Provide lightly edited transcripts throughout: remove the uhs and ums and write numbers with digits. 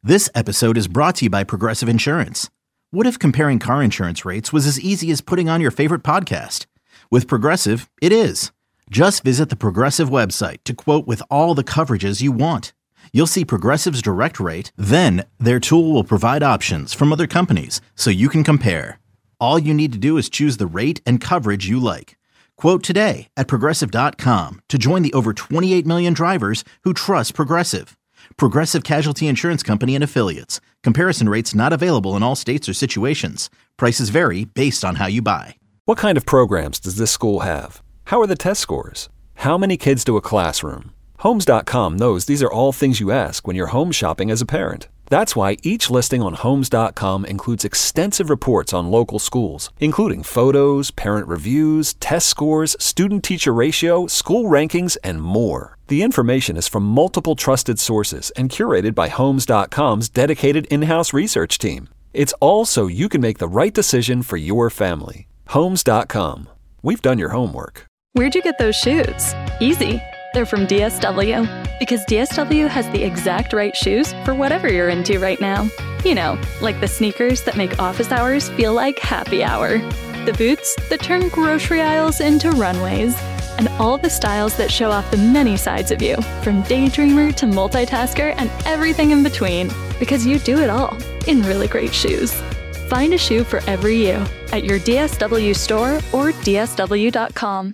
This episode is brought to you by Progressive Insurance. What if comparing car insurance rates was as easy as putting on your favorite podcast? With Progressive, it is. Just visit the Progressive website to quote with all the coverages you want. You'll see Progressive's direct rate, then their tool will provide options from other companies so you can compare. All you need to do is choose the rate and coverage you like. Quote today at Progressive.com to join the over 28 million drivers who trust Progressive. Progressive Casualty Insurance Company and Affiliates. Comparison rates not available in all states or situations. Prices vary based on how you buy. What kind of programs does this school have? How are the test scores? How many kids do a classroom? Homes.com knows these are all things you ask when you're home shopping as a parent. That's why each listing on Homes.com includes extensive reports on local schools, including photos, parent reviews, test scores, student-teacher ratio, school rankings, and more. The information is from multiple trusted sources and curated by Homes.com's dedicated in-house research team. It's all so you can make the right decision for your family. Homes.com. We've done your homework. Where'd you get those shoes? Easy. They're from DSW. Because DSW has the exact right shoes for whatever you're into right now. You know, like the sneakers that make office hours feel like happy hour. The boots that turn grocery aisles into runways. And all the styles that show off the many sides of you, from daydreamer to multitasker and everything in between. Because you do it all in really great shoes. Find a shoe for every you at your DSW store or DSW.com.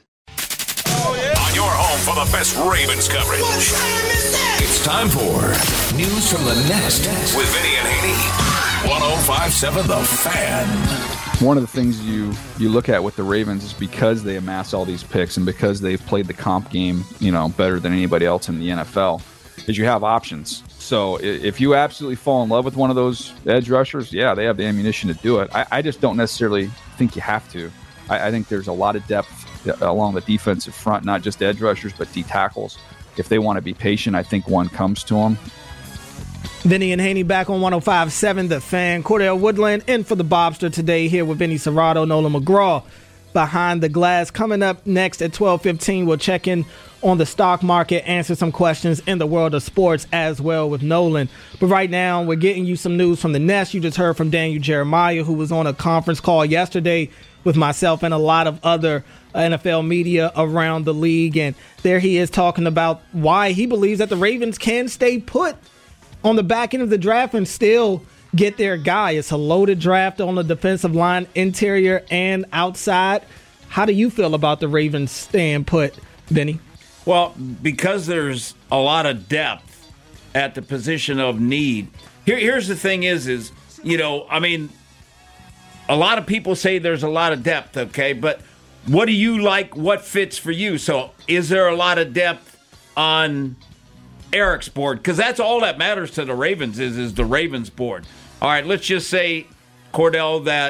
On your home for the best Ravens coverage. It's time for News from the Nest with Vinny and Haney. 105.7 The Fan. One of the things you look at with the Ravens is because they amass all these picks and because they've played the comp game, better than anybody else in the NFL, is you have options. So if you absolutely fall in love with one of those edge rushers, yeah, they have the ammunition to do it. I just don't necessarily think you have to. I think there's a lot of depth along the defensive front, not just edge rushers, but D tackles. If they want to be patient, I think one comes to them. Vinny and Haney back on 105.7 The Fan. Cordell Woodland in for the Bobster today here with Vinny Serrato, Nolan McGraw behind the glass. Coming up next at 12:15, we'll check in on the stock market, answer some questions in the world of sports as well with Nolan. But right now, we're getting you some news from the Nest. You just heard from Daniel Jeremiah, who was on a conference call yesterday with myself and a lot of other NFL media around the league. And there he is talking about why he believes that the Ravens can stay put on the back end of the draft and still get their guy. It's a loaded draft on the defensive line, interior and outside. How do you feel about the Ravens staying put, Vinny? Well, because there's a lot of depth at the position of need. Here's the thing is a lot of people say there's a lot of depth, okay? But what do you like? What fits for you? So is there a lot of depth on Eric's board? Because that's all that matters to the Ravens is the Ravens board. All right, let's just say, Cordell, that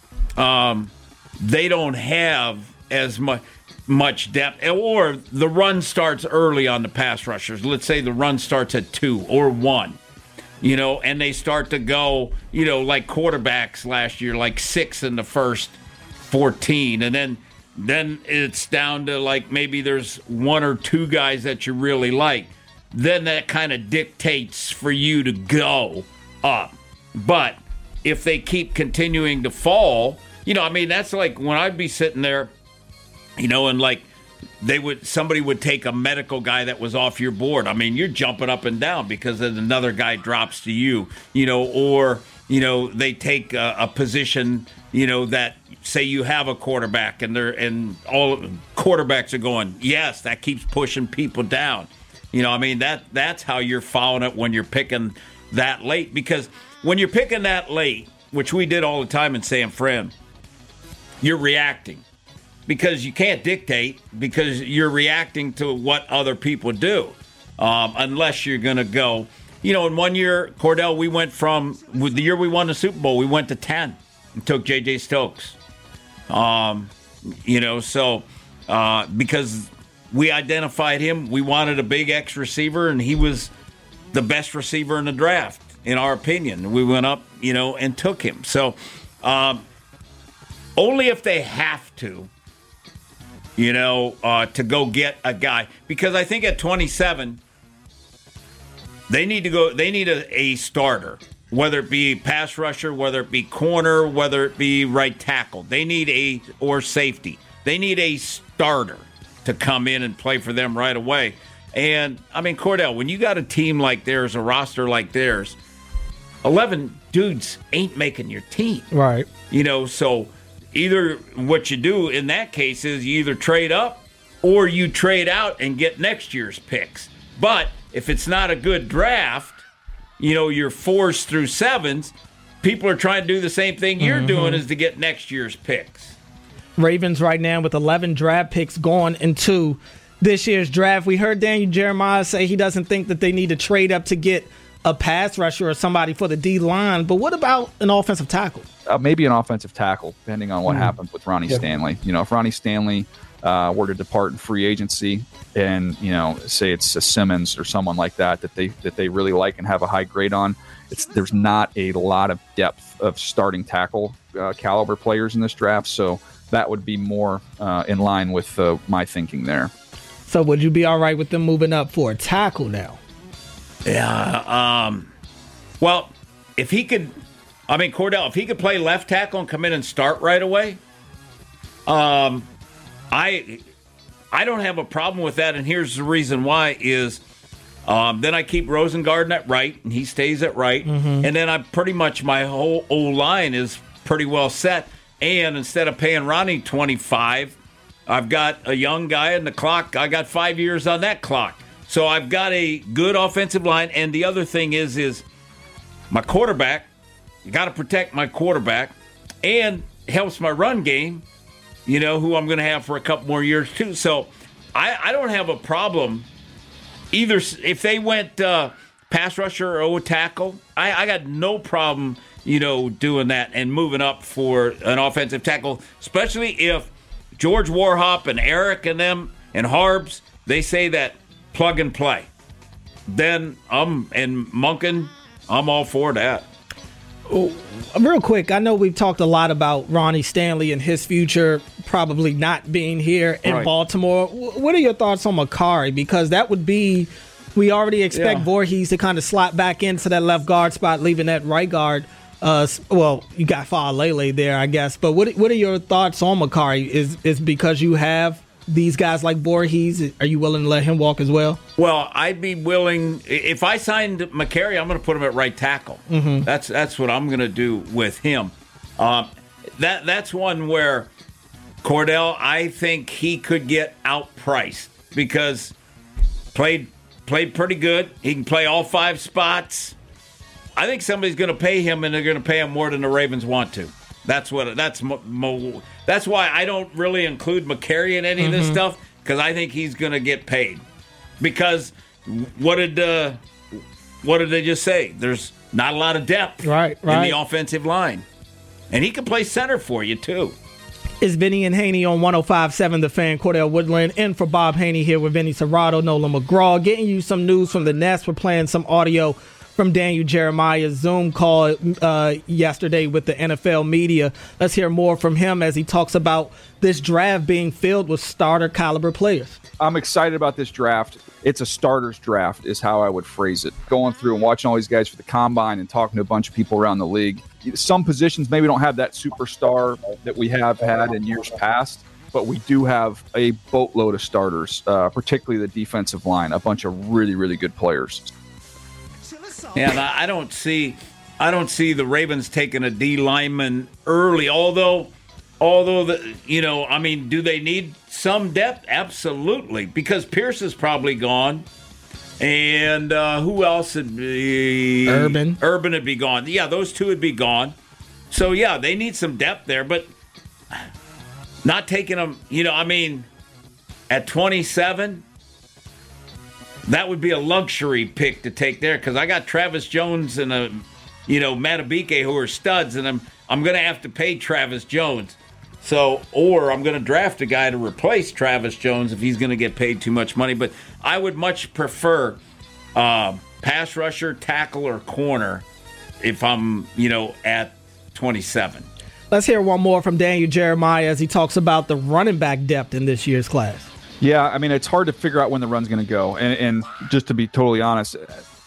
they don't have as much depth, or the run starts early on the pass rushers. Let's say the run starts at 2 or 1. And they start to go, like quarterbacks last year, like 6 in the first 14. And then it's down to like maybe there's 1 or 2 guys that you really like. Then that kind of dictates for you to go up. But if they keep continuing to fall, that's like when I'd be sitting there, and like somebody would take a medical guy that was off your board. You're jumping up and down because then another guy drops to you, or they take a position, that say you have a quarterback and all quarterbacks are going, yes, that keeps pushing people down. That's how you're following it when you're picking that late, because when you're picking that late, which we did all the time in San Fran, you're reacting. Because you can't dictate, because you're reacting to what other people do, unless you're going to go. In 1 year, Cordell, we went from the year we won the Super Bowl, we went to 10 and took J.J. Stokes. Because we identified him, we wanted a big X receiver, and he was the best receiver in the draft, in our opinion. We went up, and took him. So only if they have to go get a guy. Because I think at 27, They need to go. They need a starter, whether it be pass rusher, whether it be corner, whether it be right tackle. They need or safety. They need a starter to come in and play for them right away. And, I mean, Cordell, when you got a team like theirs, a roster like theirs, 11 dudes ain't making your team. Right. So either what you do in that case is you either trade up or you trade out and get next year's picks. But if it's not a good draft, your 4s through 7s, people are trying to do the same thing you're doing, is to get next year's picks. Ravens right now with 11 draft picks going into this year's draft. We heard Daniel Jeremiah say he doesn't think that they need to trade up to get a pass rusher or somebody for the D-line. But what about an offensive tackle? Maybe an offensive tackle, depending on what happens with Ronnie Stanley. If Ronnie Stanley were to depart in free agency, and say it's a Simmons or someone like that they really like and have a high grade on, there's not a lot of depth of starting tackle caliber players in this draft, so that would be more in line with my thinking there. So would you be all right with them moving up for a tackle now? Yeah. Well, if he could, Cordell, if he could play left tackle and come in and start right away, I don't have a problem with that, and here's the reason why is then I keep Rosengarten at right, and he stays at right, and then I pretty much my whole O-line is pretty well set, and instead of paying Ronnie $25, I've got a young guy in the clock. I got 5 years on that clock. So I've got a good offensive line, and the other thing is my quarterback, you got to protect my quarterback, and helps my run game, who I'm going to have for a couple more years too. So I don't have a problem either. If they went pass rusher or tackle, I got no problem, doing that and moving up for an offensive tackle, especially if George Warhop and Eric and them and Harbs, they say that plug and play. Then and Monken, I'm all for that. Real quick, I know we've talked a lot about Ronnie Stanley and his future probably not being here in Baltimore. What are your thoughts on Makari? Because that would be, we already expect Voorhees to kind of slot back into that left guard spot, leaving that right guard. Well, you got Faalele there, I guess. But what are your thoughts on Makari? Is because you have these guys like Voorhees, are you willing to let him walk as well? Well, I'd be willing. If I signed Makari, I'm going to put him at right tackle. That's what I'm going to do with him. That's one where Cordell, I think he could get outpriced because played pretty good. He can play all 5 spots. I think somebody's going to pay him, and they're going to pay him more than the Ravens want to. That's why I don't really include Makari in any of this stuff, because I think he's going to get paid. Because what did they just say? There's not a lot of depth in the offensive line, and he can play center for you too. It's Vinny and Haney on 105.7 The Fan. Cordell Woodland in for Bob Haney here with Vinny Serrato, Nolan McGraw, getting you some news from the Nest. We're playing some audio from Daniel Jeremiah's Zoom call yesterday with the NFL media. Let's hear more from him as he talks about this draft being filled with starter caliber players. I'm excited about this draft. It's a starter's draft is how I would phrase it. Going through and watching all these guys for the combine and talking to a bunch of people around the league. Some positions maybe don't have that superstar that we have had in years past, but we do have a boatload of starters, particularly the defensive line, a bunch of really, really good players. Yeah, and I don't see the Ravens taking a D lineman early. Although do they need some depth? Absolutely, because Pierce is probably gone, and who else would be? Urban would be gone. Yeah, those two would be gone. So yeah, they need some depth there, but not taking them. At 27. That would be a luxury pick to take there, because I got Travis Jones and Matabike who are studs, and I'm going to have to pay Travis Jones. Or I'm going to draft a guy to replace Travis Jones if he's going to get paid too much money. But I would much prefer pass rusher, tackle, or corner if I'm at 27. Let's hear one more from Daniel Jeremiah as he talks about the running back depth in this year's class. Yeah, it's hard to figure out when the run's going to go. And just to be totally honest,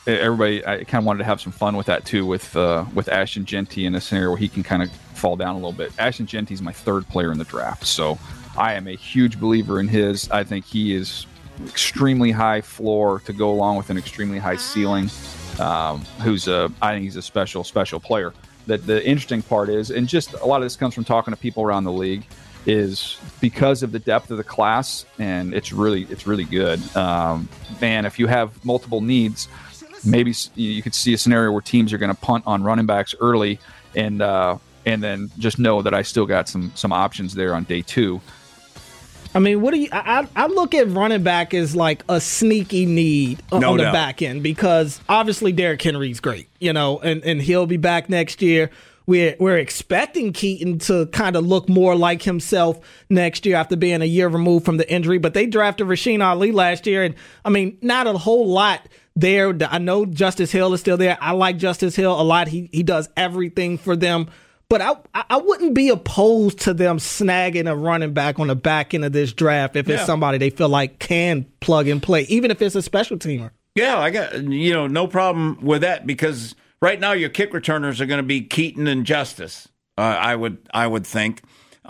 everybody, I kind of wanted to have some fun with that too, with Ashton Jeanty in a scenario where he can kind of fall down a little bit. Ashton Jeanty is my third player in the draft, so I am a huge believer in his. I think he is extremely high floor to go along with an extremely high ceiling. I think he's a special player. The interesting part is, and just a lot of this comes from talking to people around the league, is because of the depth of the class, and it's really good. Man, if you have multiple needs, maybe you could see a scenario where teams are going to punt on running backs early, and then just know that I still got some options there on day 2. I mean, what do you? I look at running back as like a sneaky need on the back end, because obviously Derrick Henry's great, and he'll be back next year. We're expecting Keaton to kind of look more like himself next year after being a year removed from the injury. But they drafted Rasheen Ali last year, and I mean, not a whole lot there. I know Justice Hill is still there. I like Justice Hill a lot. He does everything for them. But I wouldn't be opposed to them snagging a running back on the back end of this draft if it's somebody they feel like can plug and play, even if it's a special teamer. Yeah, I got no problem with that, because right now your kick returners are going to be Keaton and Justice. I would think,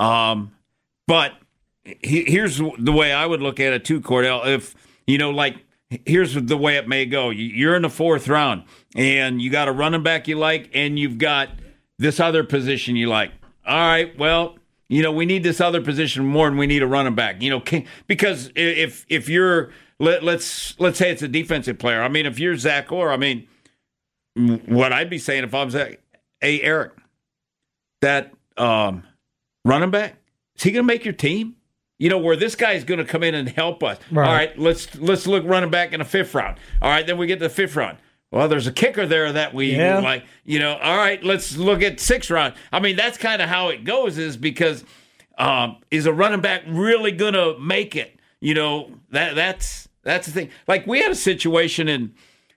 but here's the way I would look at it too, Cordell. If here's the way it may go. You're in the 4th round, and you got a running back you like, and you've got this other position you like. All right, well, we need this other position more than we need a running back. Because if you're let's say it's a defensive player. I mean, if you're Zach Orr, I mean, what I'd be saying if I'm Zach, hey Eric, that running back, is he going to make your team? Where this guy's going to come in and help us. Right. All right, let's look running back in the 5th round. All right, then we get to the 5th round. Well, there's a kicker there that we like, all right, let's look at 6th round. I mean, that's kind of how it goes, is because is a running back really going to make it? That's the thing. Like, we had a situation in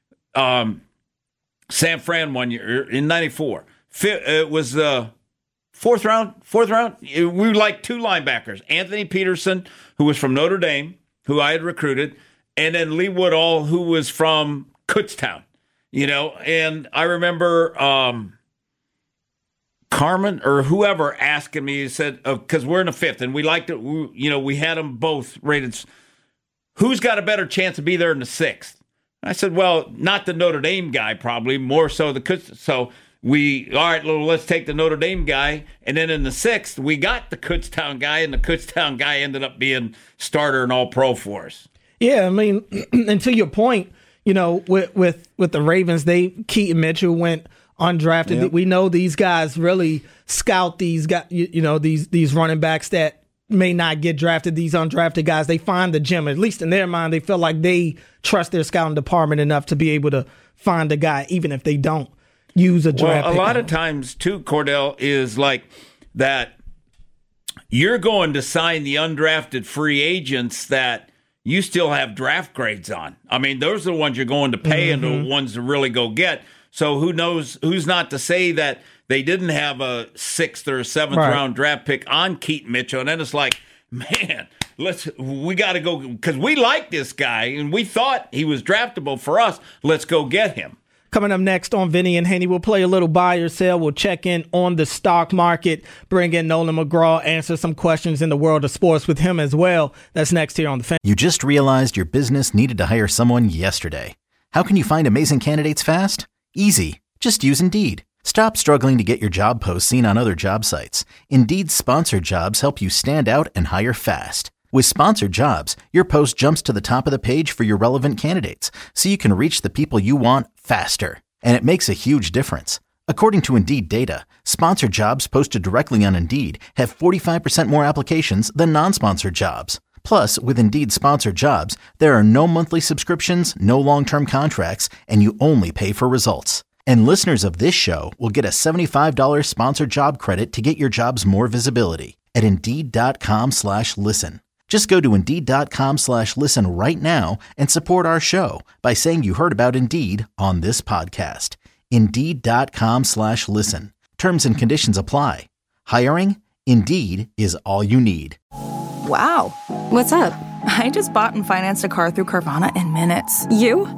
San Fran one year in 94. It was the 4th round. We like 2 linebackers, Anthony Peterson, who was from Notre Dame, who I had recruited, and then Lee Woodall, who was from Kutztown. And I remember Carmen or whoever asking me, said, because we're in the 5th and we liked it, we had them both rated. Who's got a better chance to be there in the 6th? I said, well, not the Notre Dame guy, probably more so the Kutztown. So all right, let's take the Notre Dame guy. And then in the 6th, we got the Kutztown guy, and the Kutztown guy ended up being starter and all pro for us. Yeah, I mean, and to your point, with the Ravens, Keaton Mitchell went undrafted. Yep. We know these guys really scout these guys, these running backs that may not get drafted, these undrafted guys. They find the gem. At least in their mind, they feel like they trust their scouting department enough to be able to find a guy, even if they don't use a draft. Well, a lot of times, too, Cordell, is like that you're going to sign the undrafted free agents that you still have draft grades on. I mean, those are the ones you're going to pay and the ones to really go get. So who knows, who's not to say that they didn't have a 6th or 7th round draft pick on Keaton Mitchell. And then it's like, man, we got to go, because we like this guy and we thought he was draftable for us. Let's go get him. Coming up next on Vinny and Haney, we'll play a little buy or sell. We'll check in on the stock market, bring in Nolan McGraw, answer some questions in the world of sports with him as well. That's next here on The Fan. You just realized your business needed to hire someone yesterday. How can you find amazing candidates fast? Easy. Just use Indeed. Stop struggling to get your job posts seen on other job sites. Indeed's sponsored jobs help you stand out and hire fast. With sponsored jobs, your post jumps to the top of the page for your relevant candidates, so you can reach the people you want faster. And it makes a huge difference. According to Indeed data, sponsored jobs posted directly on Indeed have 45% more applications than non-sponsored jobs. Plus, with Indeed sponsored jobs, there are no monthly subscriptions, no long-term contracts, and you only pay for results. And listeners of this show will get a $75 sponsored job credit to get your jobs more visibility at Indeed.com/listen. Just go to Indeed.com/listen right now and support our show by saying you heard about Indeed on this podcast. Indeed.com/listen. Terms and conditions apply. Hiring? Indeed is all you need. Wow. What's up? I just bought and financed a car through Carvana in minutes. You?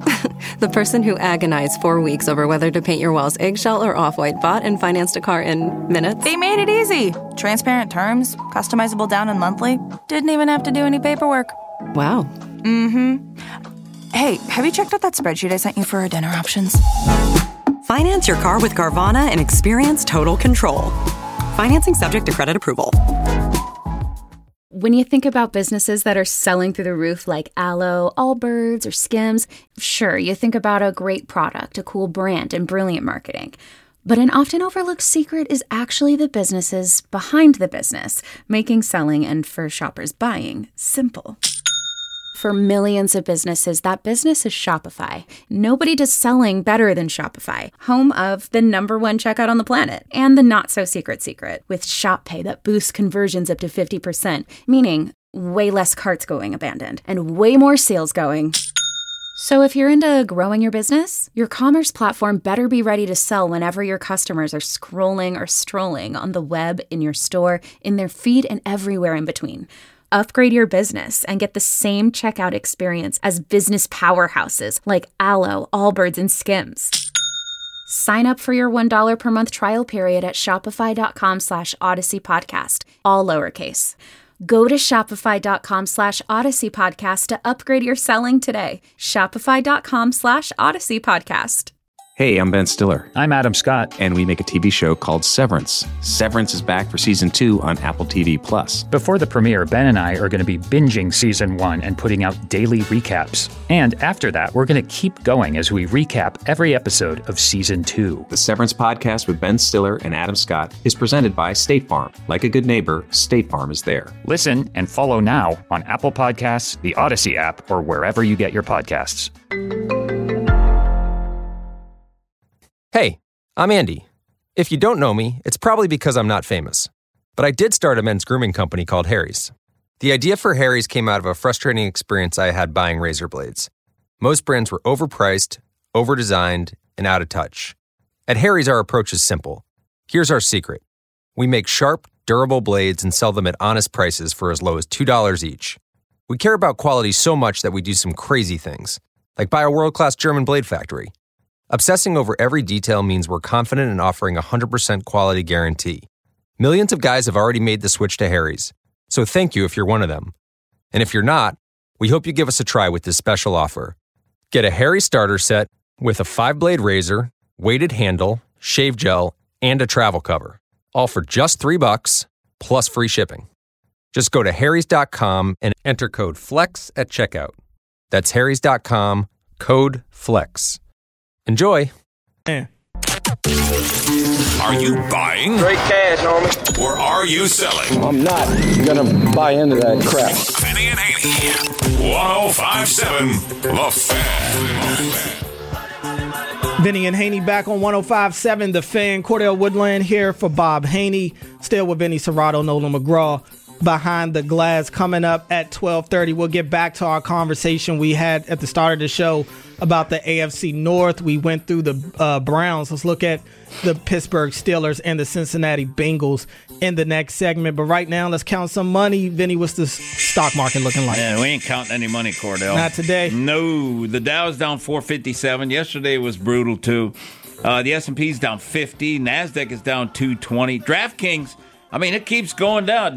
The person who agonized 4 weeks over whether to paint your walls eggshell or off-white bought and financed a car in minutes. They made it easy. Transparent terms, customizable down and monthly. Didn't even have to do any paperwork. Wow. Mm-hmm. Hey, have you checked out that spreadsheet I sent you for our dinner options? Finance your car with Carvana and experience total control. Financing subject to credit approval. When you think about businesses that are selling through the roof like Aloe, Allbirds, or Skims, sure, you think about a great product, a cool brand, and brilliant marketing. But an often overlooked secret is actually the businesses behind the business, making selling and for shoppers buying simple. For millions of businesses, that business is Shopify. Nobody does selling better than Shopify, home of the #1 checkout on the planet and the not-so-secret secret with Shop Pay that boosts conversions up to 50%, meaning way less carts going abandoned and way more sales going. So if you're into growing your business, your commerce platform better be ready to sell whenever your customers are scrolling or strolling on the web, in your store, in their feed, and everywhere in between. Upgrade your business and get the same checkout experience as business powerhouses like Aloe, Allbirds, and Skims. Sign up for your $1 per month trial period at shopify.com/Odyssey Podcast, all lowercase. Go to shopify.com/Odyssey Podcast to upgrade your selling today. Shopify.com/Odyssey Podcast. Hey, I'm Ben Stiller. I'm Adam Scott. And we make a TV show called Severance. Severance is back for season 2 on Apple TV+. Before the premiere, Ben and I are going to be binging season 1 and putting out daily recaps. And after that, we're going to keep going as we recap every episode of season 2. The Severance podcast with Ben Stiller and Adam Scott is presented by State Farm. Like a good neighbor, State Farm is there. Listen and follow now on Apple Podcasts, the Odyssey app, or wherever you get your podcasts. Hey, I'm Andy. If you don't know me, it's probably because I'm not famous. But I did start a men's grooming company called Harry's. The idea for Harry's came out of a frustrating experience I had buying razor blades. Most brands were overpriced, overdesigned, and out of touch. At Harry's, our approach is simple. Here's our secret. We make sharp, durable blades and sell them at honest prices for as low as $2 each. We care about quality so much that we do some crazy things, like buy a world-class German blade factory. Obsessing over every detail means we're confident in offering a 100% quality guarantee. Millions of guys have already made the switch to Harry's, so thank you if you're one of them. And if you're not, we hope you give us a try with this special offer. Get a Harry's starter set with a 5-blade razor, weighted handle, shave gel, and a travel cover, all for just $3 plus free shipping. Just go to harrys.com and enter code FLEX at checkout. That's harrys.com, code FLEX. Enjoy. Are you buying? Straight cash, homie. Or are you selling? I'm not going to buy into that crap. Vinny and Haney. 105.7 The Fan. Vinny and Haney back on 105.7 The Fan. Cordell Woodland here for Bob Haney. Still with Vinny Serrato, Nolan McGraw. Behind the Glass coming up at 12:30. We'll get back to our conversation we had at the start of the show about the AFC North. We went through the Browns. Let's look at the Pittsburgh Steelers and the Cincinnati Bengals in the next segment. But right now, let's count some money. Vinny, what's the stock market looking like? Yeah, we ain't counting any money, Cordell. Not today. No. The Dow's down 457. Yesterday was brutal, too. The S&P's down 50. NASDAQ is down 220. DraftKings, I mean, it keeps going down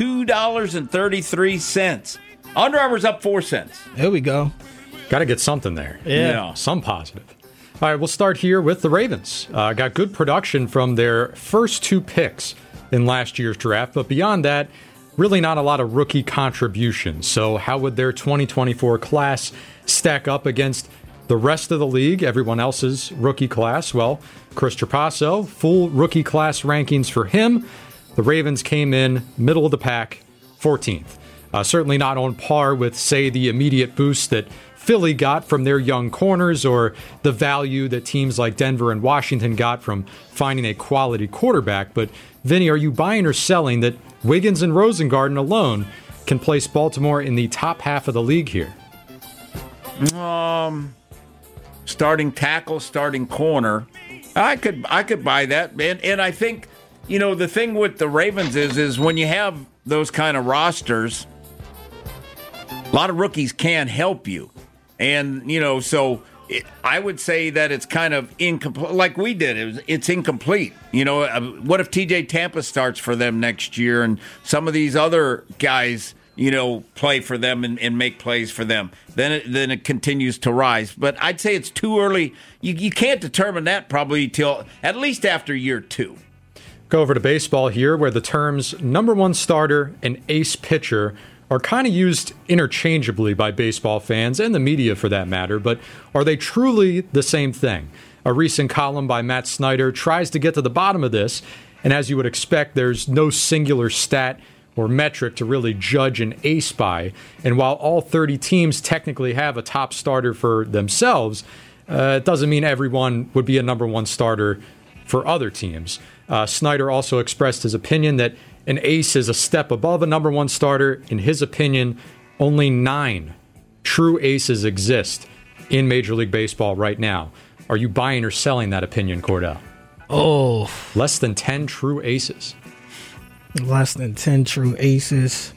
$2.33. Under Armour's up 4 cents. There we go. Got to get something there. Yeah. Some positive. All right, we'll start here with the Ravens. Got good production from their first 2 picks in last year's draft, but beyond that, really not a lot of rookie contributions. So how would their 2024 class stack up against the rest of the league, everyone else's rookie class? Well, Chris Trapasso, full rookie class rankings for him. The Ravens came in middle of the pack, 14th. Certainly not on par with, say, the immediate boost that Philly got from their young corners or the value that teams like Denver and Washington got from finding a quality quarterback. But, Vinny, are you buying or selling that Wiggins and Rosengarten alone can place Baltimore in the top half of the league here? Starting tackle, starting corner. I could buy that. And I think, you know, the thing with the Ravens is when you have those kind of rosters, a lot of rookies can help you. And, you know, so I would say that it's kind of incomplete, like we did. It's incomplete. What if TJ Tampa starts for them next year and some of these other guys, play for them and make plays for them? Then it continues to rise. But I'd say it's too early. You can't determine that probably till at least after year 2. Go over to baseball here, where the terms number one starter and ace pitcher are kind of used interchangeably by baseball fans and the media for that matter, but are they truly the same thing? A recent column by Matt Snyder tries to get to the bottom of this, and as you would expect, there's no singular stat or metric to really judge an ace by, and while all 30 teams technically have a top starter for themselves, it doesn't mean everyone would be a number one starter for other teams. Snyder also expressed his opinion that an ace is a step above a number one starter. In his opinion, only 9 true aces exist in Major League Baseball right now. Are you buying or selling that opinion, Cordell? Oh. Less than 10 true aces. Less than 10 true aces.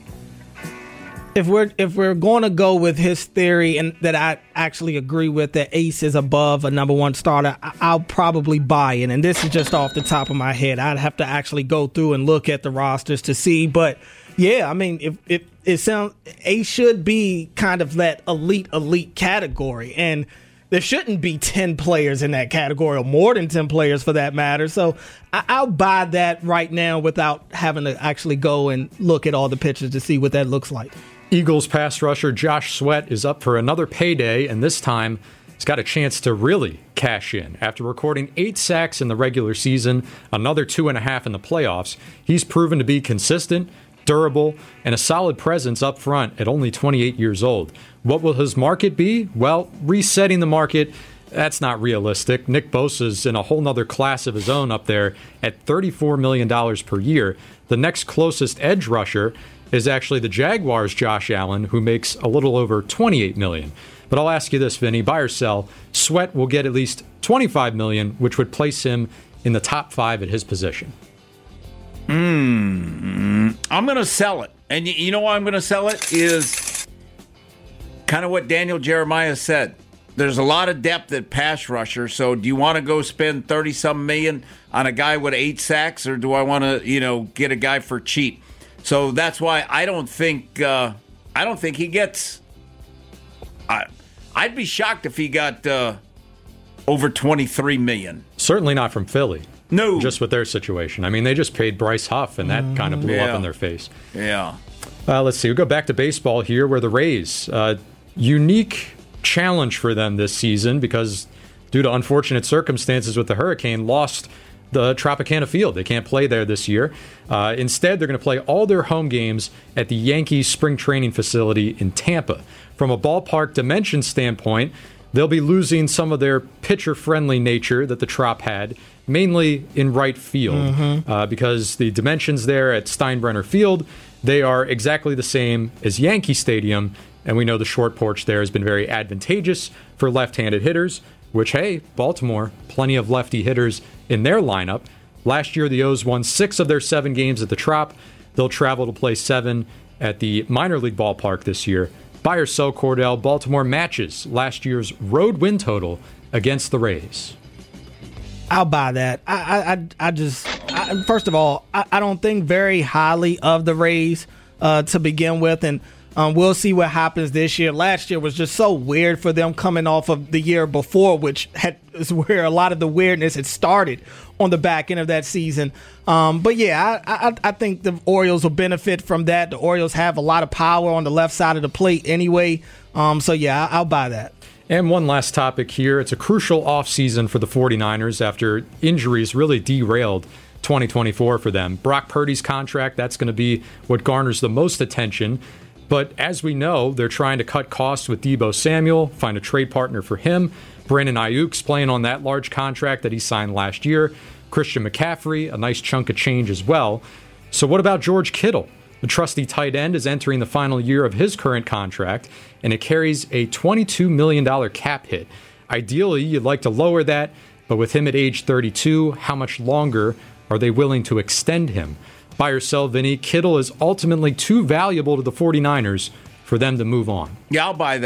If we're going to go with his theory, and that I actually agree with, that ace is above a number one starter, I'll probably buy it. And this is just off the top of my head. I'd have to actually go through and look at the rosters to see. But yeah, I mean, if it sounds, ace should be kind of that elite category, and there shouldn't be 10 players in that category, or more than 10 players for that matter. So I'll buy that right now without having to actually go and look at all the pictures to see what that looks like. Eagles pass rusher Josh Sweat is up for another payday, and this time he's got a chance to really cash in. After recording 8 sacks in the regular season, another 2.5 in the playoffs, he's proven to be consistent, durable, and a solid presence up front at only 28 years old. What will his market be? Well, resetting the market, that's not realistic. Nick Bosa's in a whole nother class of his own up there at $34 million per year. The next closest edge rusher is actually the Jaguars' Josh Allen, who makes a little over $28 million. But I'll ask you this, Vinny, buy or sell, Sweat will get at least $25 million, which would place him in the top 5 at his position. I'm going to sell it. And you know why I'm going to sell it is kind of what Daniel Jeremiah said. There's a lot of depth at pass rusher, so do you want to go spend 30-some million on a guy with 8 sacks, or do I want to, get a guy for cheap? So that's why I don't think he gets. I'd be shocked if he got over $23 million. Certainly not from Philly. No, just with their situation. I mean, they just paid Bryce Huff, and that kind of blew up in their face. Yeah. Let's see. We'll go back to baseball here, where the Rays, unique challenge for them this season because due to unfortunate circumstances with the hurricane, lost the Tropicana Field. They can't play there this year. Instead, they're going to play all their home games at the Yankees spring training facility in Tampa. From a ballpark dimension standpoint, they'll be losing some of their pitcher-friendly nature that the Trop had, mainly in right field, because the dimensions there at Steinbrenner Field, they are exactly the same as Yankee Stadium, and we know the short porch there has been very advantageous for left-handed hitters, which, hey, Baltimore, plenty of lefty hitters in their lineup. Last year, the O's won 6 of their 7 games at the Trop. They'll travel to play 7 at the minor league ballpark this year. Buy or sell, Cordell, Baltimore matches last year's road win total against the Rays. I'll buy that. First of all, I don't think very highly of the Rays to begin with, and we'll see what happens this year. Last year was just so weird for them coming off of the year before, which is where a lot of the weirdness had started on the back end of that season. But yeah, I think the Orioles will benefit from that. The Orioles have a lot of power on the left side of the plate anyway. So yeah, I'll buy that. And one last topic here. It's a crucial offseason for the 49ers after injuries really derailed 2024 for them. Brock Purdy's contract, that's going to be what garners the most attention. But as we know, they're trying to cut costs with Deebo Samuel, find a trade partner for him. Brandon Ayuk's playing on that large contract that he signed last year. Christian McCaffrey, a nice chunk of change as well. So what about George Kittle? The trusty tight end is entering the final year of his current contract, and it carries a $22 million cap hit. Ideally, you'd like to lower that, but with him at age 32, how much longer are they willing to extend him? Buy or sell, Vinny, Kittle is ultimately too valuable to the 49ers for them to move on. Yeah, I'll buy that.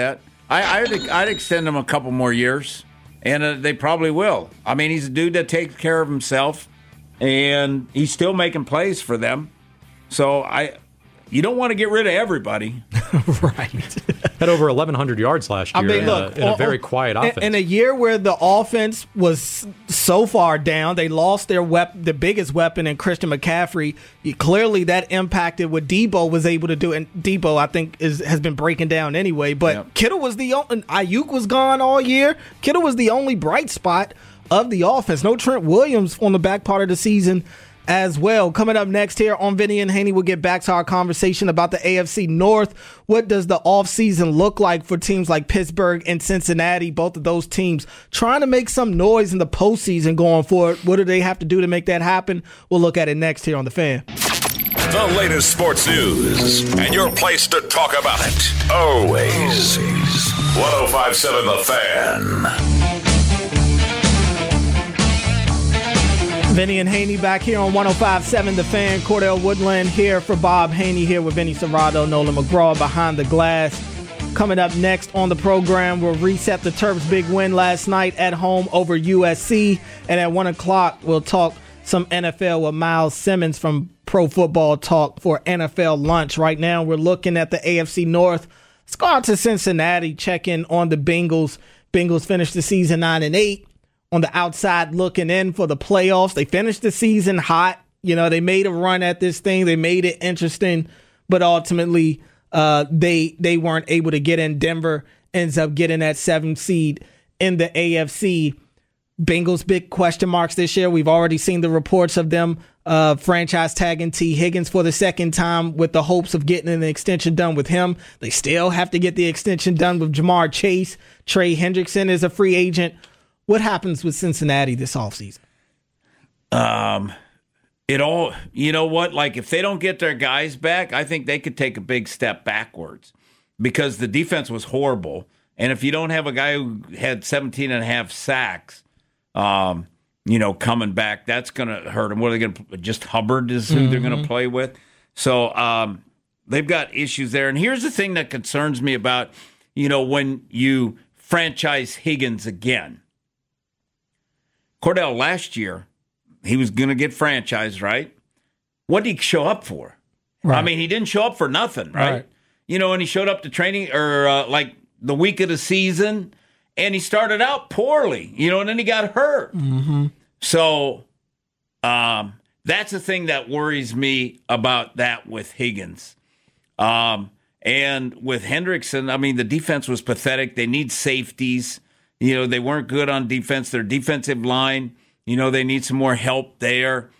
I'd extend him a couple more years, and they probably will. I mean, he's a dude that takes care of himself, and he's still making plays for them. So you don't want to get rid of everybody. Right. Had over 1,100 yards last year in a very quiet offense. In a year where the offense was so far down, they lost the biggest weapon in Christian McCaffrey. Clearly that impacted what Debo was able to do. And Debo, I think, has been breaking down anyway. But Kittle was the only – Ayuk was gone all year. Kittle was the only bright spot of the offense. No Trent Williams on the back part of the season as well. Coming up next here on Vinny and Haney, we'll get back to our conversation about the AFC North. What does the offseason look like for teams like Pittsburgh and Cincinnati? Both of those teams trying to make some noise in the postseason going forward. What do they have to do to make that happen? We'll look at it next here on The Fan. The latest sports news and your place to talk about it. Always. 105.7 The Fan. Vinny and Haney back here on 105.7 The Fan. Cordell Woodland here for Bob Haney, here with Vinny Serrato, Nolan McGraw behind the glass. Coming up next on the program, we'll reset the Terps' big win last night at home over USC. And at 1 o'clock, we'll talk some NFL with Miles Simmons from Pro Football Talk for NFL Lunch. Right now, we're looking at the AFC North. Let's go out to Cincinnati, check in on the Bengals. Bengals finished the season 9-8. On the outside looking in for the playoffs. They finished the season hot. You know, they made a run at this thing. They made it interesting, but ultimately they weren't able to get in. Denver ends up getting that 7th seed in the AFC. Bengals big question marks this year. We've already seen the reports of them franchise tagging T. Higgins for the second time with the hopes of getting an extension done with him. They still have to get the extension done with Jamar Chase. Trey Hendrickson is a free agent. What happens with Cincinnati this offseason? You know what? Like, if they don't get their guys back, I think they could take a big step backwards because the defense was horrible. And if you don't have a guy who had 17 and a half sacks, coming back, that's going to hurt them. What are they going to just Hubbard is who they're going to play with? So they've got issues there. And here's the thing that concerns me about, when you franchise Higgins again. Cordell, last year, he was going to get franchised, right? What did he show up for? Right. I mean, he didn't show up for nothing, right? And he showed up to training or like the week of the season, and he started out poorly, and then he got hurt. Mm-hmm. So that's the thing that worries me about that with Higgins. And with Hendrickson, I mean, the defense was pathetic. They need safeties. They weren't good on defense. Their defensive line, they need some more help there.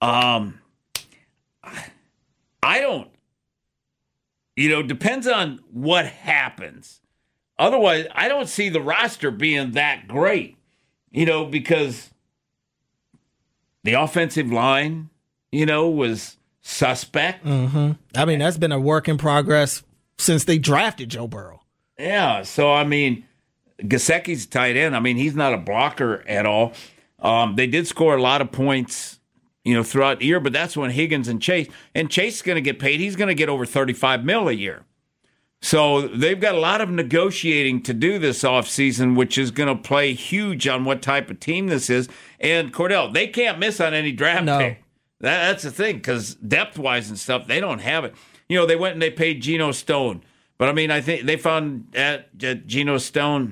Depends on what happens. Otherwise, I don't see the roster being that great, because the offensive line, was suspect. Mm-hmm. I mean, that's been a work in progress since they drafted Joe Burrow. Yeah, so, I mean, Gesicki's tight end. I mean, he's not a blocker at all. They did score a lot of points, throughout the year, but that's when Higgins and Chase is going to get paid. He's going to get over $35 million a year. So they've got a lot of negotiating to do this offseason, which is going to play huge on what type of team this is. And Cordell, they can't miss on any draft pick. That's the thing, because depth-wise and stuff, they don't have it. They went and they paid Geno Stone. But, I mean, I think they found that Geno Stone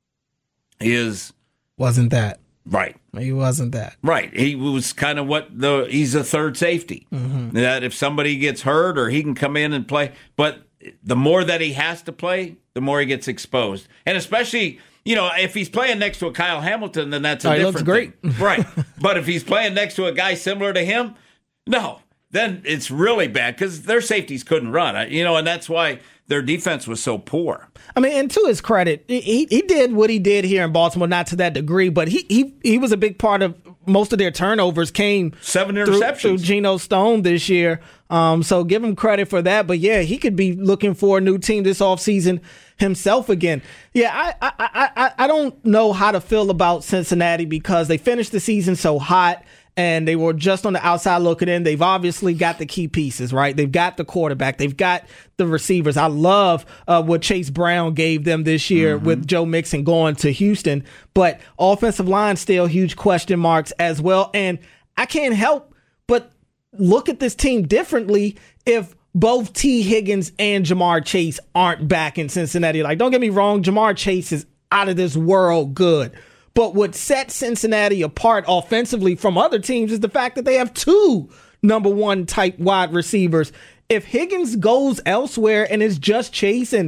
wasn't that right. He wasn't that right. He was kind of he's a third safety. Mm-hmm. That if somebody gets hurt or he can come in and play, but the more that he has to play, the more he gets exposed, and especially if he's playing next to a Kyle Hamilton, then that's a different thing. Great, right? But if he's playing next to a guy similar to him, no, then it's really bad because their safeties couldn't run. And that's why their defense was so poor. I mean, and to his credit, he did what he did here in Baltimore, not to that degree, but he was a big part of most of their turnovers came 7 interceptions through Geno Stone this year. So give him credit for that. But yeah, he could be looking for a new team this offseason himself again. Yeah, I don't know how to feel about Cincinnati because they finished the season so hot. and they were just on the outside looking in. They've obviously got the key pieces, right? They've got the quarterback. They've got the receivers. I love what Chase Brown gave them this year with Joe Mixon going to Houston. But offensive line still huge question marks as well. And I can't help but look at this team differently if both T. Higgins and Jamar Chase aren't back in Cincinnati. Like, don't get me wrong, Jamar Chase is out of this world good. But what sets Cincinnati apart offensively from other teams is the fact that they have 2 number 1 type wide receivers. If Higgins goes elsewhere and it's just Chase and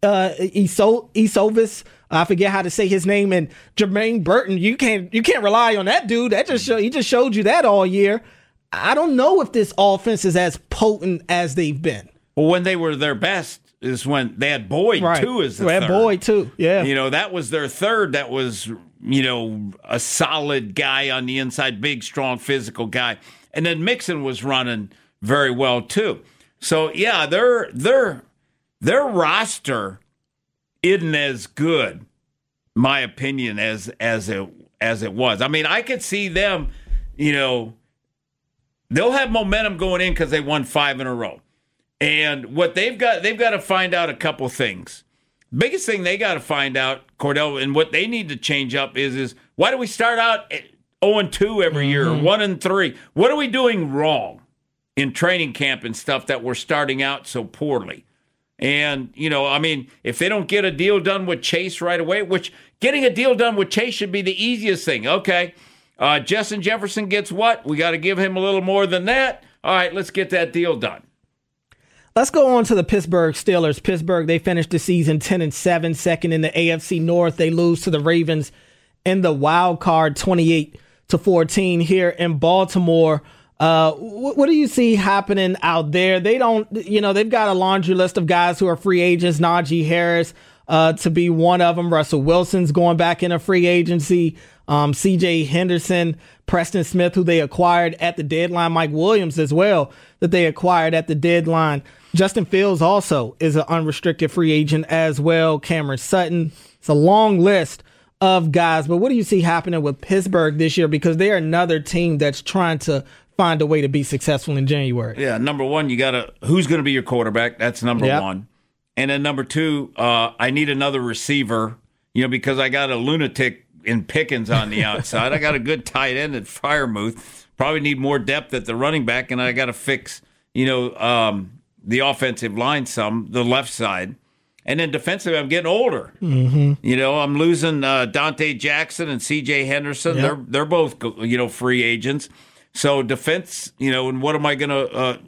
Isovis, I forget how to say his name, and Jermaine Burton, you can't rely on that dude. He just showed you that all year. I don't know if this offense is as potent as they've been. Well, when they were their best is when they had Boyd, too, as the third. They had Boyd, too, yeah. That was their third. That was, a solid guy on the inside, big, strong, physical guy. And then Mixon was running very well, too. So, yeah, their roster isn't as good, my opinion, as it was. I mean, I could see them, they'll have momentum going in because they won 5 in a row. And what they've got to find out a couple things. Biggest thing they got to find out, Cordell, and what they need to change up is why do we start out 0-2 every year, or 1-3? What are we doing wrong in training camp and stuff that we're starting out so poorly? And, if they don't get a deal done with Chase right away, which getting a deal done with Chase should be the easiest thing. Okay, Justin Jefferson gets what? We got to give him a little more than that. All right, let's get that deal done. Let's go on to the Pittsburgh Steelers. Pittsburgh, they finished the season 10-7, second in the AFC North. They lose to the Ravens in the wild card 28-14 here in Baltimore. What do you see happening out there? They don't, they've got a laundry list of guys who are free agents. Najee Harris to be one of them. Russell Wilson's going back into free agency. C.J. Henderson, Preston Smith, who they acquired at the deadline. Mike Williams as well, that they acquired at the deadline. Justin Fields also is an unrestricted free agent as well. Cameron Sutton. It's a long list of guys. But what do you see happening with Pittsburgh this year? Because they're another team that's trying to find a way to be successful in January. Yeah, number one, who's going to be your quarterback? That's number one. And then number two, I need another receiver, because I got a lunatic in Pickens on the outside. I got a good tight end at Freiermuth. Probably need more depth at the running back, and I got to fix, the offensive line the left side. And then defensively, I'm getting older. Mm-hmm. I'm losing Dante Jackson and C.J. Henderson. Yep. They're both, free agents. So defense, and what am I going to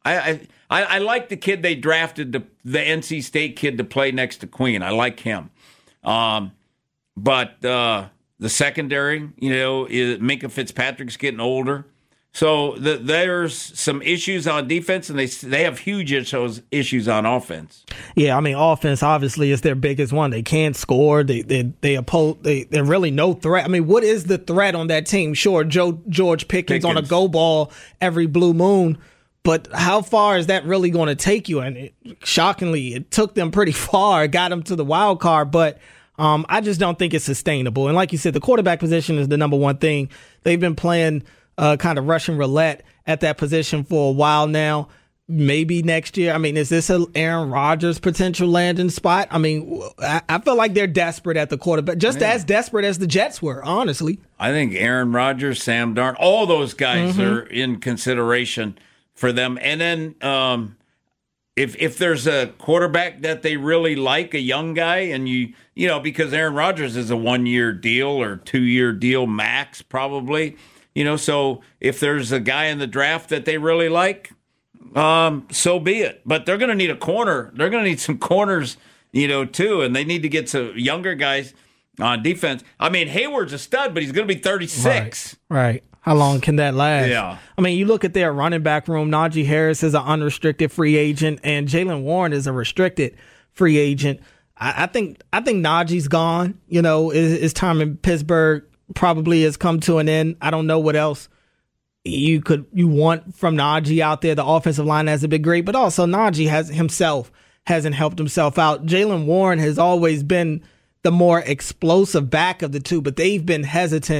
I like the kid they drafted, the NC State kid to play next to Queen. I like him. But the secondary, Minkah Fitzpatrick's getting older. So there's some issues on defense, and they have huge issues on offense. Yeah, offense obviously is their biggest one. They can't score. They're really no threat. What is the threat on that team? Sure, George Pickens on a go ball every blue moon, but how far is that really going to take you? And shockingly, it took them pretty far. It got them to the wild card, but I just don't think it's sustainable. And like you said, the quarterback position is the number one thing. They've been playing kind of Russian roulette at that position for a while now. Maybe next year. Is this an Aaron Rodgers potential landing spot? I feel like they're desperate at the quarterback, just as desperate as the Jets were, honestly. I think Aaron Rodgers, Sam Darnold, all those guys are in consideration for them. And then if there's a quarterback that they really like, a young guy, and because Aaron Rodgers is a 1-year deal or 2-year deal max, probably. So if there's a guy in the draft that they really like, so be it. But they're going to need a corner. They're going to need some corners, too, and they need to get some younger guys on defense. Hayward's a stud, but he's going to be 36. Right. How long can that last? Yeah. You look at their running back room. Najee Harris is an unrestricted free agent, and Jaylen Warren is a restricted free agent. I think Najee's gone. His time in Pittsburgh probably has come to an end. I don't know what else you want from Najee out there. The offensive line hasn't been great, but also Najee hasn't helped himself out. Jaylen Warren has always been the more explosive back of the two, but they've been hesitant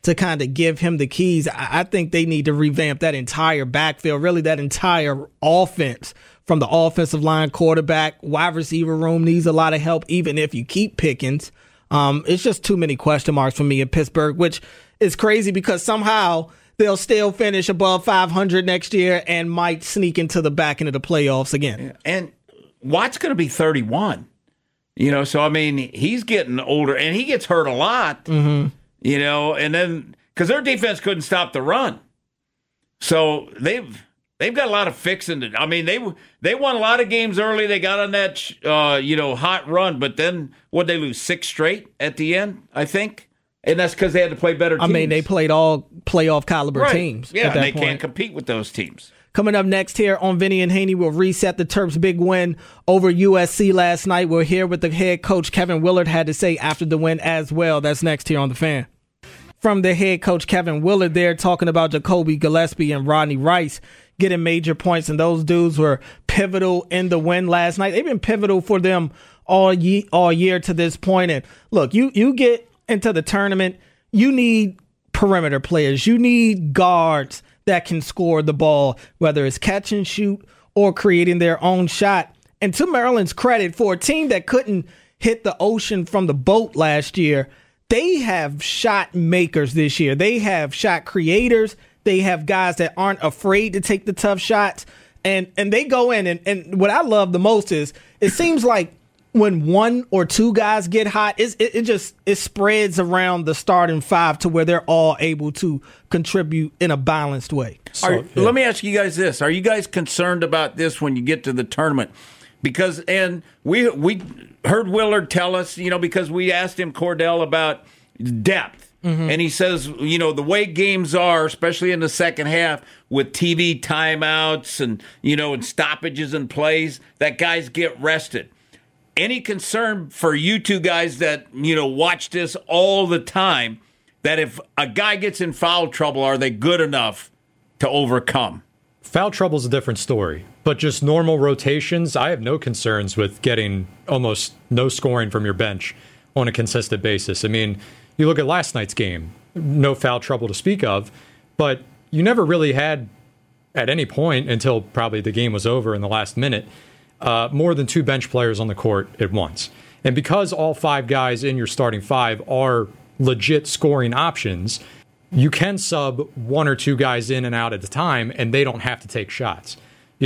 to kind of give him the keys. I think they need to revamp that entire backfield, really that entire offense, from the offensive line, quarterback, wide receiver room needs a lot of help, even if you keep Pickens. It's just too many question marks for me in Pittsburgh, which is crazy because somehow they'll still finish above 500 next year and might sneak into the back end of the playoffs again. And Watt's going to be 31. So, I mean, he's getting older, and he gets hurt a lot, and then because their defense couldn't stop the run. So they've got a lot of fixing to do. I mean, they won a lot of games early. They got on that, hot run, but then, what'd they lose, 6 straight at the end, I think? And that's because they had to play better teams. I mean, they played all playoff caliber teams. Yeah, at that and they point. can't compete with those teams. Coming up next here on Vinny and Haney, we'll reset the Terps' big win over USC last night. We'll hear what the head coach Kevin Willard had to say after the win as well. That's next here on The Fan. From the head coach Kevin Willard there, talking about Jacoby Gillespie and Rodney Rice getting major points, and those dudes were pivotal in the win last night. They've been pivotal for them all year to this point. And look, you get into the tournament, you need perimeter players. You need guards that can score the ball, whether it's catch and shoot or creating their own shot. And to Maryland's credit, for a team that couldn't hit the ocean from the boat last year, they have shot makers this year. They have shot creators. They have guys that aren't afraid to take the tough shots. And they go in, and what I love the most is it seems like when one or two guys get hot, it spreads around the starting five to where they're all able to contribute in a balanced way. Let me ask you guys this. Are you guys concerned about this when you get to the tournament? Because, and we heard Willard tell us, because we asked him, Cordell, about depth. Mm-hmm. And he says, the way games are, especially in the second half, with TV timeouts and, and stoppages and plays, that guys get rested. Any concern for you two guys that, watch this all the time, that if a guy gets in foul trouble, are they good enough to overcome? Foul trouble is a different story, but just normal rotations, I have no concerns with getting almost no scoring from your bench on a consistent basis. I mean, you look at last night's game, no foul trouble to speak of, but you never really had, at any point until probably the game was over in the last minute, more than 2 bench players on the court at once. And because all 5 guys in your starting 5 are legit scoring options, you can sub 1 or 2 guys in and out at a time, and they don't have to take shots.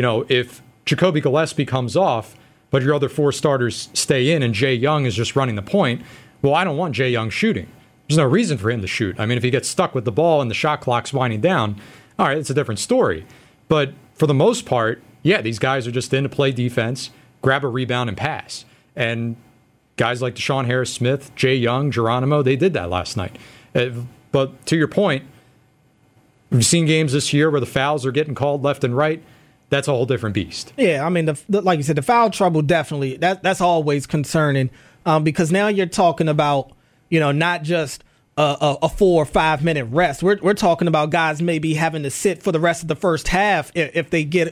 If Jacoby Gillespie comes off, but your other 4 starters stay in and Jay Young is just running the point, well, I don't want Jay Young shooting. There's no reason for him to shoot. I mean, if he gets stuck with the ball and the shot clock's winding down, all right, it's a different story. But for the most part, yeah, these guys are just in to play defense, grab a rebound, and pass. And guys like Deshaun Harris-Smith, Jay Young, Geronimo, they did that last night. But to your point, we've seen games this year where the fouls are getting called left and right. That's a whole different beast. Yeah, I mean, like you said, the foul trouble definitely, that's always concerning because now you're talking about, not just a 4 or 5 minute rest. We're talking about guys maybe having to sit for the rest of the first half if they get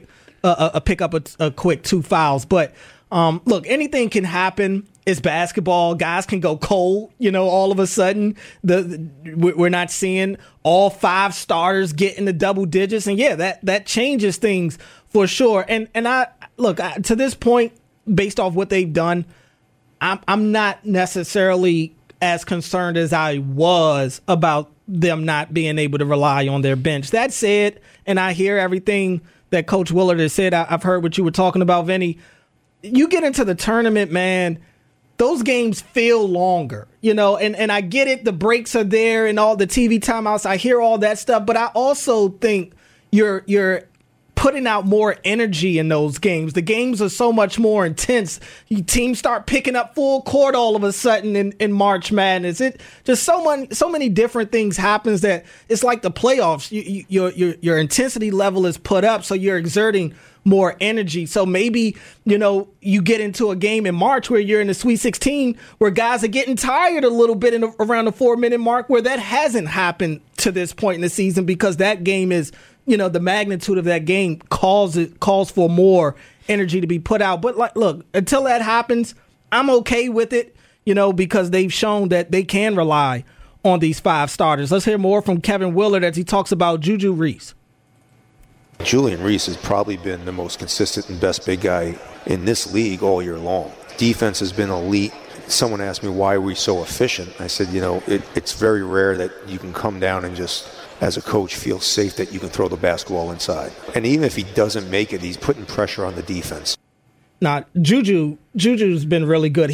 pick up a quick 2 fouls. But look, anything can happen. It's basketball. Guys can go cold. All of a sudden, we're not seeing all 5 starters get in the double digits, and yeah, that changes things for sure. And I look to this point, based off what they've done, I'm not necessarily as concerned as I was about them not being able to rely on their bench. That said, and I hear everything that Coach Willard has said. I've heard what you were talking about, Vinny. You get into the tournament, man, those games feel longer, and I get it. The breaks are there and all the TV timeouts. I hear all that stuff, but I also think you're putting out more energy in those games. The games are so much more intense. Teams start picking up full court all of a sudden in March Madness. It just so many different things happens that it's like the playoffs. Your intensity level is put up, so you're exerting more energy. So maybe, you get into a game in March where you're in the Sweet 16 where guys are getting tired a little bit around the 4-minute mark, where that hasn't happened to this point in the season because that game is, the magnitude of that game calls for more energy to be put out. But look, until that happens, I'm okay with it, because they've shown that they can rely on these 5 starters. Let's hear more from Kevin Willard as he talks about Juju Reese. Julian Reese has probably been the most consistent and best big guy in this league all year long. Defense has been elite. Someone asked me why are we so efficient. I said, it's very rare that you can come down and just, as a coach, feel safe that you can throw the basketball inside. And even if he doesn't make it, he's putting pressure on the defense. Now, Juju's been really good.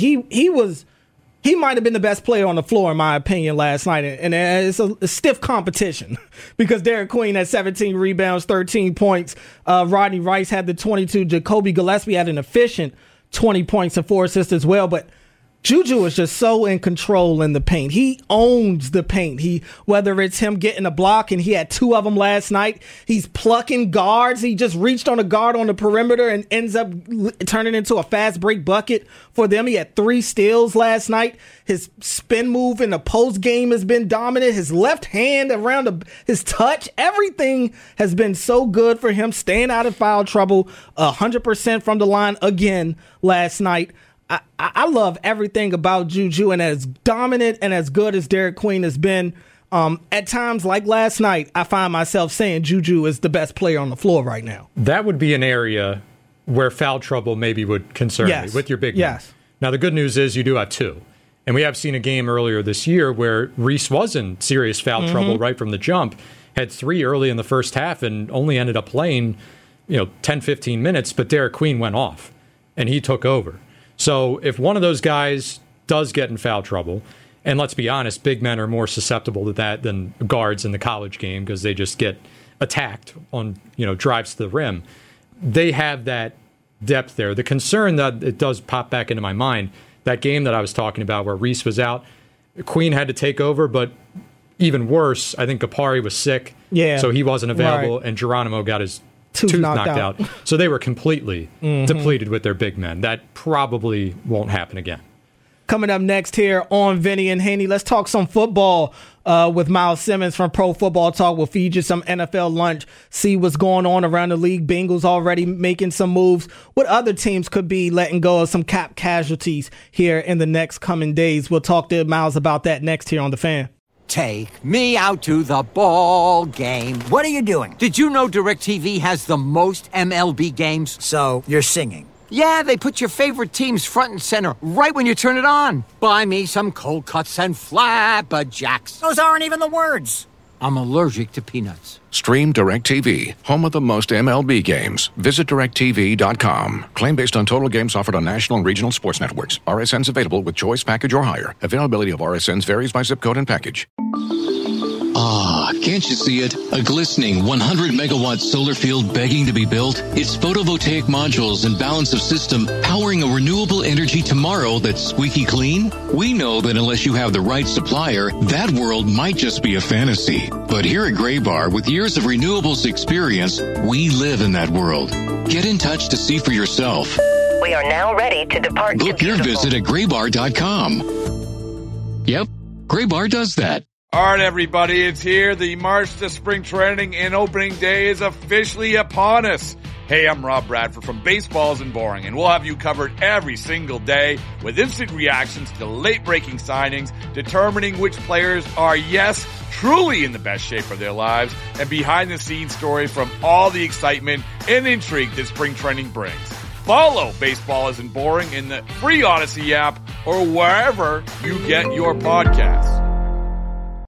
He might have been the best player on the floor, in my opinion, last night. And it's a stiff competition because Derek Queen had 17 rebounds, 13 points. Rodney Rice had the 22. Jacoby Gillespie had an efficient 20 points and 4 assists as well. But Juju is just so in control in the paint. He owns the paint. Whether it's him getting a block, and he had 2 of them last night. He's plucking guards. He just reached on a guard on the perimeter and ends up turning into a fast break bucket for them. He had 3 steals last night. His spin move in the post game has been dominant. His left hand around his touch, everything has been so good for him. Staying out of foul trouble, 100% from the line again last night. I love everything about Juju, and as dominant and as good as Derek Queen has been, at times like last night, I find myself saying Juju is the best player on the floor right now. That would be an area where foul trouble maybe would concern me with your big man. Yes. Now, the good news is you do have 2. And we have seen a game earlier this year where Reese was in serious foul trouble right from the jump, had 3 early in the first half and only ended up playing 10, 15 minutes, but Derek Queen went off and he took over. So if one of those guys does get in foul trouble, and let's be honest, big men are more susceptible to that than guards in the college game because they just get attacked on, drives to the rim. They have that depth there. The concern that it does pop back into my mind, that game that I was talking about where Reese was out, Queen had to take over, but even worse, I think Kapari was sick, so he wasn't available, and Geronimo got his tooth knocked out. So they were completely depleted with their big men. That probably won't happen again. Coming up next here on Vinny and Haney, let's talk some football with Miles Simmons from Pro Football Talk. We'll feed you some NFL lunch, see what's going on around the league. Bengals already making some moves. What other teams could be letting go of some cap casualties here in the next coming days? We'll talk to Miles about that next here on The Fan. Take me out to the ball game. What are you doing? Did you know DirecTV has the most MLB games? So, you're singing. Yeah, they put your favorite teams front and center right when you turn it on. Buy me some cold cuts and flapjacks. Those aren't even the words. I'm allergic to peanuts. Stream DirecTV, home of the most MLB games. Visit DirecTV.com. Claim based on total games offered on national and regional sports networks. RSNs available with choice package or higher. Availability of RSNs varies by zip code and package. Ah, can't you see it? A glistening 100-megawatt solar field begging to be built? It's photovoltaic modules and balance of system powering a renewable energy tomorrow that's squeaky clean? We know that unless you have the right supplier, that world might just be a fantasy. But here at Graybar, with years of renewables experience, we live in that world. Get in touch to see for yourself. We are now ready to depart. Book your visit at graybar.com. Yep, Graybar does that. All right, everybody, it's here. The March to Spring Training and Opening Day is officially upon us. Hey, I'm Rob Bradford from Baseball Isn't Boring, and we'll have you covered every single day with instant reactions to late-breaking signings, determining which players are, yes, truly in the best shape of their lives, and behind-the-scenes story from all the excitement and intrigue that spring training brings. Follow Baseball Isn't Boring in the free Odyssey app or wherever you get your podcasts.